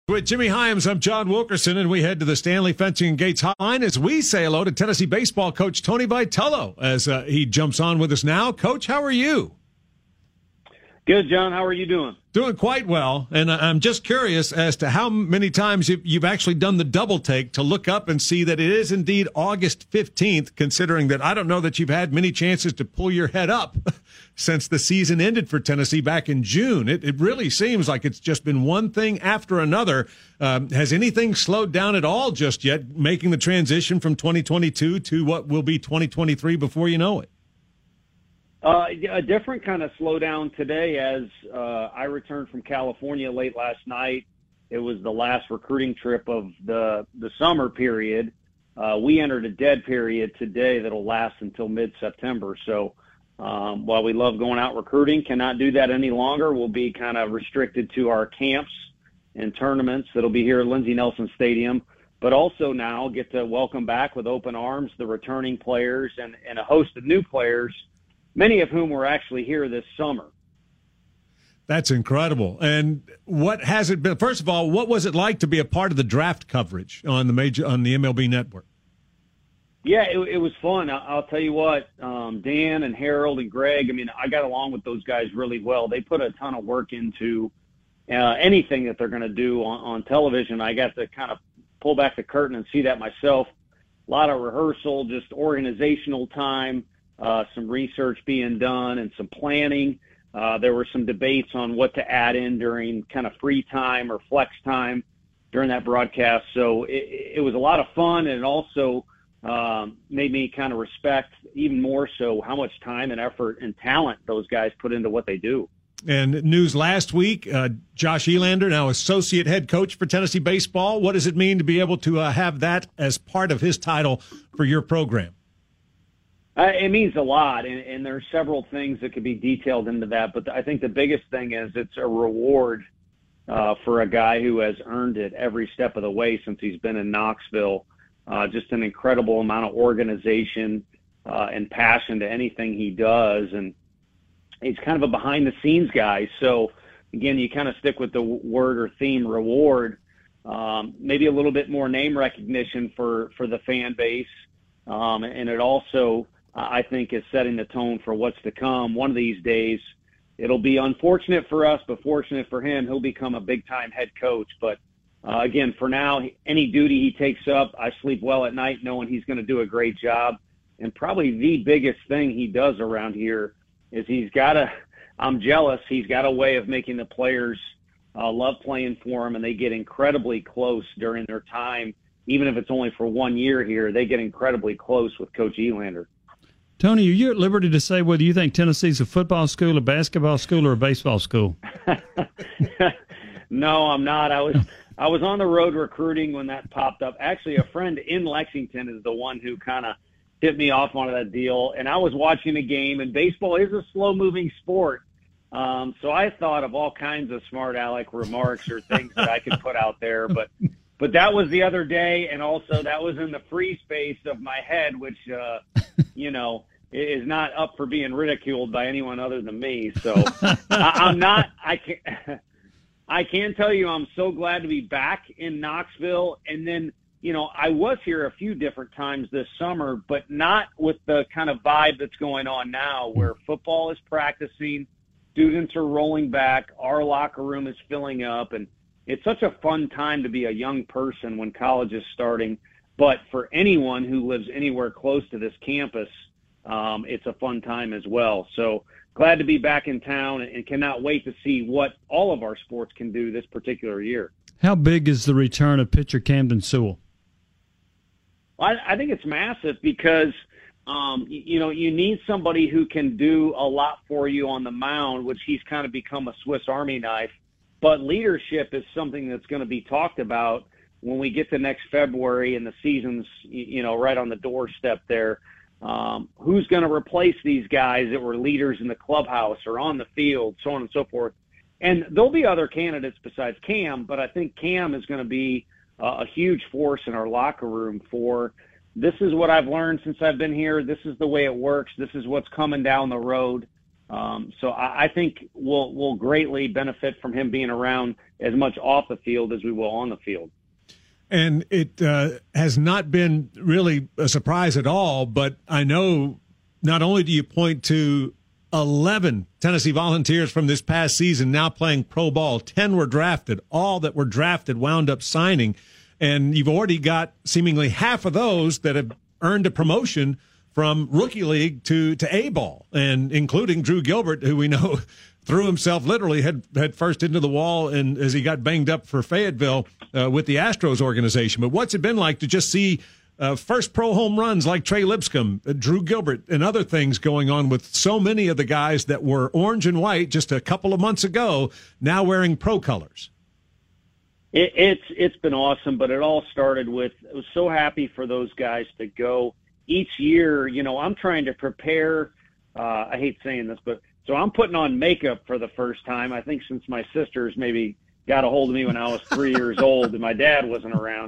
With Jimmy Hyams, I'm John Wilkerson, and we head to the Stanley Fencing and Gates hotline as we say hello to Tennessee baseball coach Tony Vitello as he jumps on with us now. Coach, how are you? Good, John. How are you doing? Doing quite well, and I'm just curious as to how many times you've actually done the double take to look up and see that it is indeed August 15th, considering that I don't know that you've had many chances to pull your head up since the season ended for Tennessee back in June. It really seems like it's just been one thing after another. Has anything slowed down at all just yet, making the transition from 2022 to what will be 2023 before you know it? A different kind of slowdown today as I returned from California late last night. It was the last recruiting trip of the summer period. We entered a dead period today that'll last until mid-September. So while we love going out recruiting, cannot do that any longer. We'll be kind of restricted to our camps and tournaments that'll be here at Lindsey Nelson Stadium, but also now get to welcome back with open arms the returning players and a host of new players, many of whom were actually here this summer. That's incredible. And what has it been? First of all, what was it like to be a part of the draft coverage on the MLB Network? Yeah, it was fun. I'll tell you what, Dan and Harold and Greg, I mean, I got along with those guys really well. They put a ton of work into anything that they're going to do on television. I got to kind of pull back the curtain and see that myself. A lot of rehearsal, just organizational time. Some research being done and some planning. There were some debates on what to add in during kind of free time or flex time during that broadcast. So it was a lot of fun, and it also made me kind of respect even more so how much time and effort and talent those guys put into what they do. And news last week, Josh Elander, now associate head coach for Tennessee baseball. What does it mean to be able to have that as part of his title for your program? It means a lot, and there are several things that could be detailed into that. But I think the biggest thing is it's a reward for a guy who has earned it every step of the way since he's been in Knoxville. Just an incredible amount of organization and passion to anything he does. And he's kind of a behind-the-scenes guy. So, again, you kind of stick with the word or theme reward, maybe a little bit more name recognition for the fan base. And it also, I think, is setting the tone for what's to come. One of these days, it'll be unfortunate for us, but fortunate for him. He'll become a big-time head coach. But, again, for now, any duty he takes up, I sleep well at night knowing he's going to do a great job. And probably the biggest thing he does around here is I'm jealous, he's got a way of making the players love playing for him, and they get incredibly close during their time. Even if it's only for 1 year here, they get incredibly close with Coach Elander. Tony, are you at liberty to say whether you think Tennessee's a football school, a basketball school, or a baseball school? No, I'm not. I was on the road recruiting when that popped up. Actually, a friend in Lexington is the one who kind of hit me off on that deal. And I was watching a game, and baseball is a slow-moving sport. So I thought of all kinds of smart aleck remarks or things that I could put out there. But that was the other day, and also that was in the free space of my head, which, is not up for being ridiculed by anyone other than me. So I can tell you I'm so glad to be back in Knoxville. And then, I was here a few different times this summer, but not with the kind of vibe that's going on now where football is practicing, students are rolling back, our locker room is filling up, and it's such a fun time to be a young person when college is starting. But for anyone who lives anywhere close to this campus, it's a fun time as well. So glad to be back in town and cannot wait to see what all of our sports can do this particular year. How big is the return of pitcher Camden Sewell? I think it's massive because, you need somebody who can do a lot for you on the mound, which he's kind of become a Swiss Army knife. But leadership is something that's going to be talked about when we get to next February and the season's, right on the doorstep there. Who's going to replace these guys that were leaders in the clubhouse or on the field, so on and so forth. And there'll be other candidates besides Cam, but I think Cam is going to be a huge force in our locker room for this is what I've learned since I've been here. This is the way it works. This is what's coming down the road. So I think we'll greatly benefit from him being around as much off the field as we will on the field. And it has not been really a surprise at all, but I know not only do you point to 11 Tennessee Volunteers from this past season now playing pro ball, 10 were drafted. All that were drafted wound up signing. And you've already got seemingly half of those that have earned a promotion from rookie league to A-ball, and including Drew Gilbert, who we know threw himself literally head first into the wall and as he got banged up for Fayetteville with the Astros organization. But what's it been like to just see first pro home runs like Trey Lipscomb, Drew Gilbert, and other things going on with so many of the guys that were orange and white just a couple of months ago now wearing pro colors? It's been awesome, but it all started with, I was so happy for those guys to go each year. You know, I'm trying to prepare, I hate saying this, but so I'm putting on makeup for the first time, I think since my sisters maybe got a hold of me when I was 3 years old and my dad wasn't around.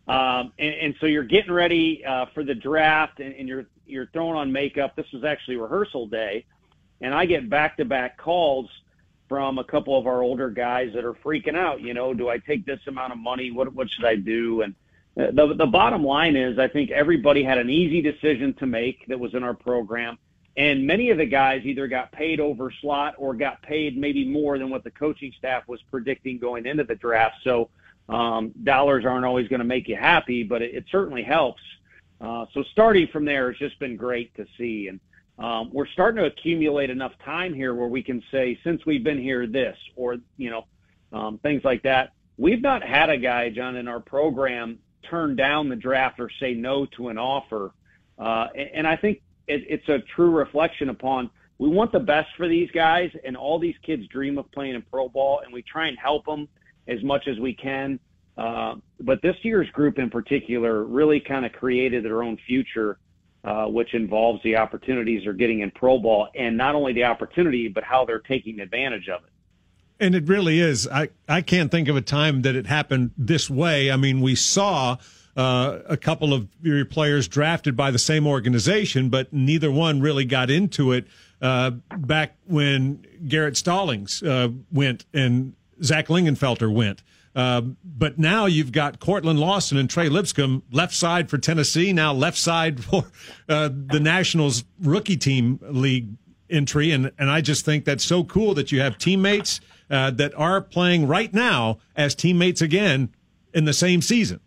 And so you're getting ready for the draft and you're throwing on makeup. This was actually rehearsal day, and I get back-to-back calls from a couple of our older guys that are freaking out. You know, do I take this amount of money? What should I do? And the bottom line is, I think everybody had an easy decision to make that was in our program. And many of the guys either got paid over slot or got paid maybe more than what the coaching staff was predicting going into the draft. So dollars aren't always going to make you happy, but it certainly helps. So starting from there, it's just been great to see. And we're starting to accumulate enough time here where we can say, since we've been here, this, or, you know, things like that. We've not had a guy, John, in our program turn down the draft or say no to an offer. And I think it's a true reflection upon, we want the best for these guys, and all these kids dream of playing in pro ball, and we try and help them as much as we can. But this year's group in particular really kind of created their own future, which involves the opportunities they're getting in pro ball, and not only the opportunity, but how they're taking advantage of it. And it really is. I can't think of a time that it happened this way. I mean, we saw a couple of your players drafted by the same organization, but neither one really got into it back when Garrett Stallings went and Zach Lingenfelter went. But now you've got Cortland Lawson and Trey Lipscomb, left side for Tennessee, now left side for the Nationals rookie team league entry. And I just think that's so cool that you have teammates that are playing right now as teammates again in the same season.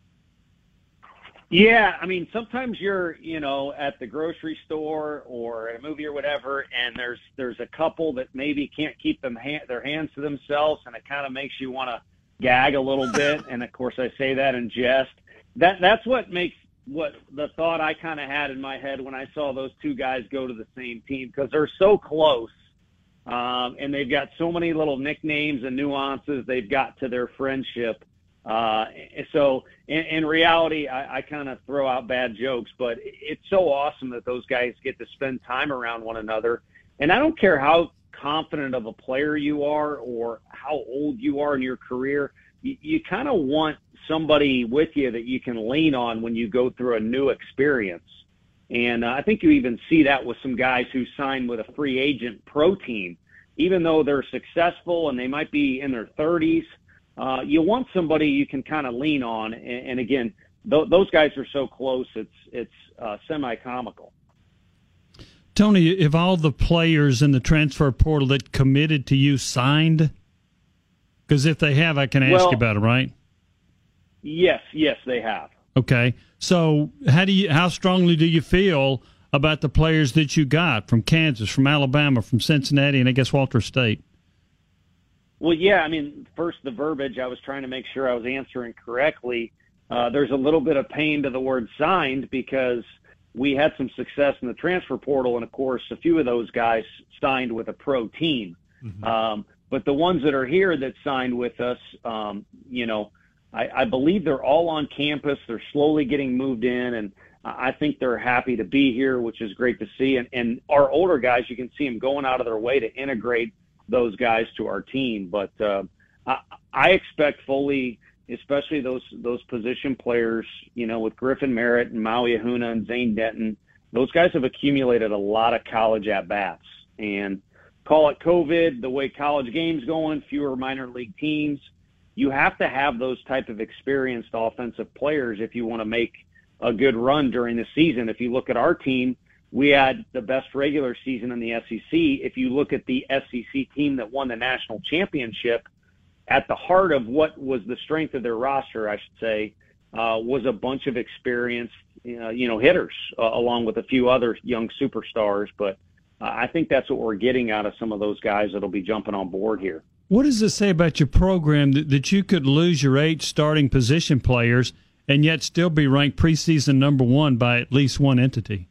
Yeah, I mean, sometimes you're, you know, at the grocery store or at a movie or whatever, and there's a couple that maybe can't keep their hands to themselves, and it kind of makes you want to gag a little bit. And of course, I say that in jest. That's what makes what the thought I kind of had in my head when I saw those two guys go to the same team, because they're so close, and they've got so many little nicknames and nuances they've got to their friendship. So in reality, I kind of throw out bad jokes, but it's so awesome that those guys get to spend time around one another. And I don't care how confident of a player you are or how old you are in your career, you kind of want somebody with you that you can lean on when you go through a new experience. And I think you even see that with some guys who sign with a free agent pro team. Even though they're successful and they might be in their 30s, you want somebody you can kind of lean on. And again, those guys are so close, it's semi-comical. Tony, if all the players in the transfer portal that committed to you signed, because if they have, I can ask you about it, right? Yes, they have. Okay. So how strongly do you feel about the players that you got from Kansas, from Alabama, from Cincinnati, and I guess Walter State? Well, yeah, I mean, first, the verbiage, I was trying to make sure I was answering correctly. There's a little bit of pain to the word signed because we had some success in the transfer portal, and, of course, a few of those guys signed with a pro team. Mm-hmm. But the ones that are here that signed with us, you know, I believe they're all on campus. They're slowly getting moved in, and I think they're happy to be here, which is great to see. And our older guys, you can see them going out of their way to integrate those guys to our team. But I expect fully, especially those position players, you know, with Griffin Merritt and Maui Ahuna and Zane Denton, those guys have accumulated a lot of college at-bats. And call it COVID, the way college games going, fewer minor league teams. You have to have those type of experienced offensive players if you want to make a good run during the season. If you look at our team, we had the best regular season in the SEC. If you look at the SEC team that won the national championship, at the heart of what was the strength of their roster, I should say, was a bunch of experienced, hitters, along with a few other young superstars. But I think that's what we're getting out of some of those guys that'll be jumping on board here. What does it say about your program that you could lose your 8 starting position players and yet still be ranked preseason number 1 by at least one entity?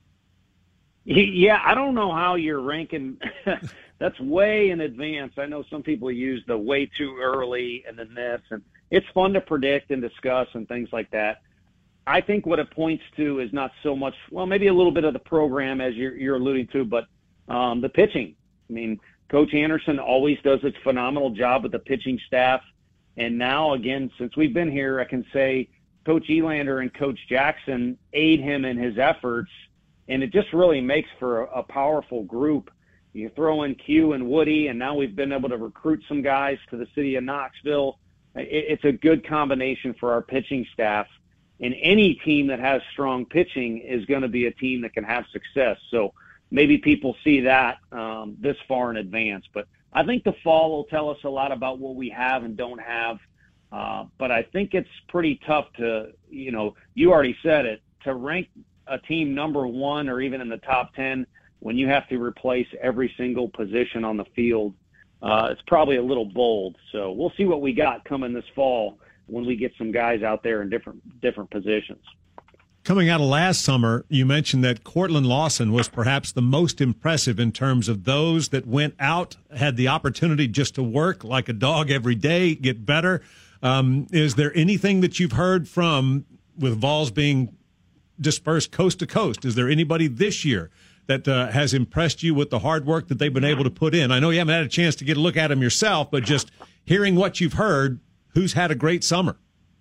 Yeah, I don't know how you're ranking. That's way in advance. I know some people use the way too early and then this, and it's fun to predict and discuss and things like that. I think what it points to is not so much, well, maybe a little bit of the program as you're alluding to, but the pitching. I mean, Coach Anderson always does a phenomenal job with the pitching staff. And now, again, since we've been here, I can say Coach Elander and Coach Jackson aid him in his efforts, and it just really makes for a powerful group. You throw in Q and Woody, and now we've been able to recruit some guys to the city of Knoxville. It's a good combination for our pitching staff. And any team that has strong pitching is going to be a team that can have success. So maybe people see that this far in advance. But I think the fall will tell us a lot about what we have and don't have. But I think it's pretty tough to, you already said it, to rank a team number 1 or even in the top 10 when you have to replace every single position on the field. It's probably a little bold. So we'll see what we got coming this fall when we get some guys out there in different positions. Coming out of last summer, you mentioned that Cortland Lawson was perhaps the most impressive in terms of those that went out, had the opportunity just to work like a dog every day, get better. Is there anything that you've heard from, with Vols being dispersed coast to coast, is there anybody this year that has impressed you with the hard work that they've been able to put in? I know you haven't had a chance to get a look at them yourself, but just hearing what you've heard, who's had a great summer?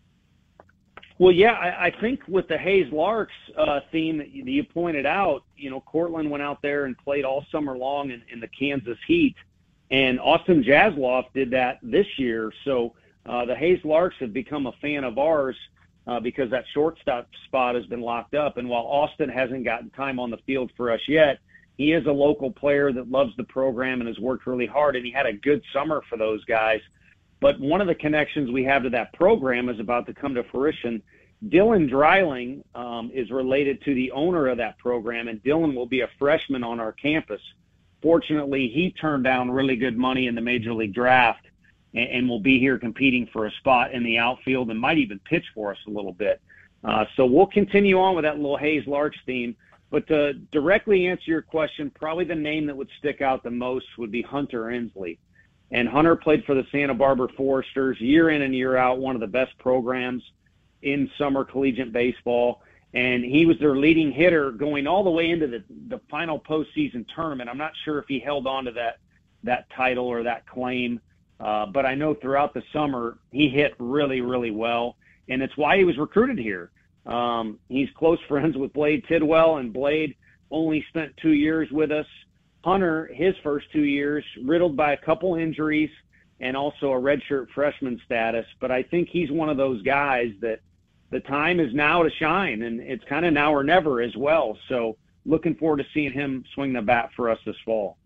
Well, yeah, I think with the Hayes Larks theme that you pointed out, Cortland went out there and played all summer long in the Kansas Heat, and Austin Jasloff did that this year. So the Hayes Larks have become a fan of ours because that shortstop spot has been locked up. And while Austin hasn't gotten time on the field for us yet, he is a local player that loves the program and has worked really hard, and he had a good summer for those guys. But one of the connections we have to that program is about to come to fruition. Dylan Dreiling is related to the owner of that program, and Dylan will be a freshman on our campus. Fortunately, he turned down really good money in the Major League Draft and will be here competing for a spot in the outfield and might even pitch for us a little bit. So we'll continue on with that little Hayes Larks theme. But to directly answer your question, probably the name that would stick out the most would be Hunter Inslee. And Hunter played for the Santa Barbara Foresters year in and year out, one of the best programs in summer collegiate baseball. And he was their leading hitter going all the way into the final postseason tournament. I'm not sure if he held on to that title or that claim, but I know throughout the summer he hit really, really well. And it's why he was recruited here. He's close friends with Blade Tidwell, and Blade only spent 2 years with us. Hunter, his first 2 years, riddled by a couple injuries and also a redshirt freshman status. But I think he's one of those guys that the time is now to shine, and it's kind of now or never as well. So looking forward to seeing him swing the bat for us this fall.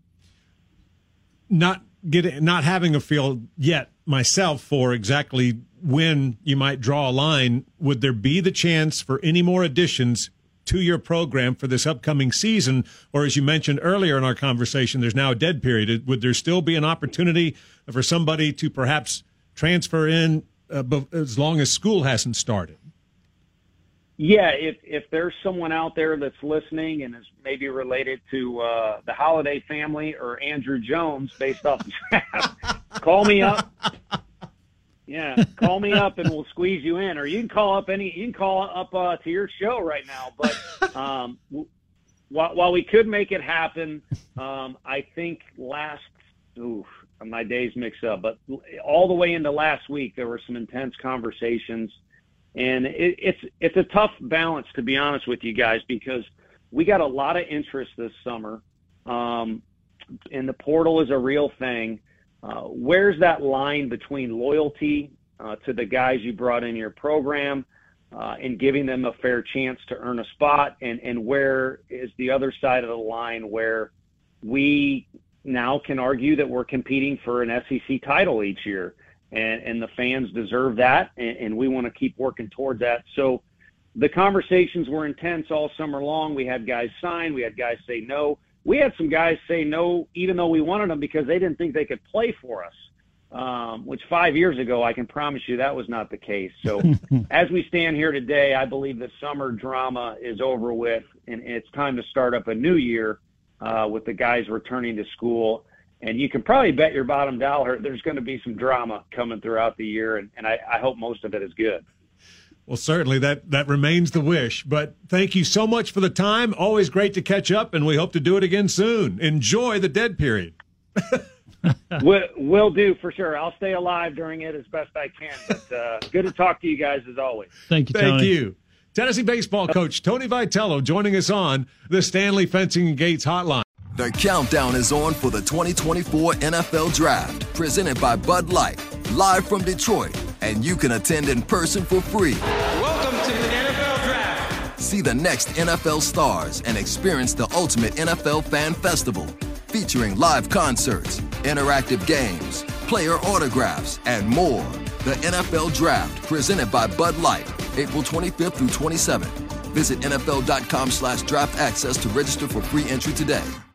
Not having a feel yet myself for exactly when you might draw a line, would there be the chance for any more additions to your program for this upcoming season? Or as you mentioned earlier in our conversation, there's now a dead period. Would there still be an opportunity for somebody to perhaps transfer in as long as school hasn't started? Yeah, if there's someone out there that's listening and is maybe related to the Holiday family or Andrew Jones based off the draft, call me up. Yeah, call me up and we'll squeeze you in. Or you can call up to your show right now. But while we could make it happen, I think my days mix up, but all the way into last week there were some intense conversations. And it's a tough balance, to be honest with you guys, because we got a lot of interest this summer. and the portal is a real thing. Where's that line between loyalty to the guys you brought in your program and giving them a fair chance to earn a spot, and where is the other side of the line where we now can argue that we're competing for an SEC title each year, and the fans deserve that, and we want to keep working towards that. So the conversations were intense all summer long. We had guys sign. We had guys say no. We had some guys say no, even though we wanted them, because they didn't think they could play for us, which 5 years ago, I can promise you that was not the case. So as we stand here today, I believe the summer drama is over with, and it's time to start up a new year with the guys returning to school. And you can probably bet your bottom dollar there's going to be some drama coming throughout the year, and I hope most of it is good. Well, certainly that remains the wish. But thank you so much for the time. Always great to catch up, and we hope to do it again soon. Enjoy the dead period. Will do, for sure. I'll stay alive during it as best I can. But good to talk to you guys as always. Thank you, Tony. Thank you. Tennessee baseball coach Tony Vitello joining us on the Stanley Fencing and Gates Hotline. The countdown is on for the 2024 NFL Draft, presented by Bud Light, live from Detroit, and you can attend in person for free. Welcome to the NFL Draft. See the next NFL stars and experience the ultimate NFL fan festival, featuring live concerts, interactive games, player autographs, and more. The NFL Draft, presented by Bud Light, April 25th through 27th. Visit NFL.com/draft access to register for free entry today.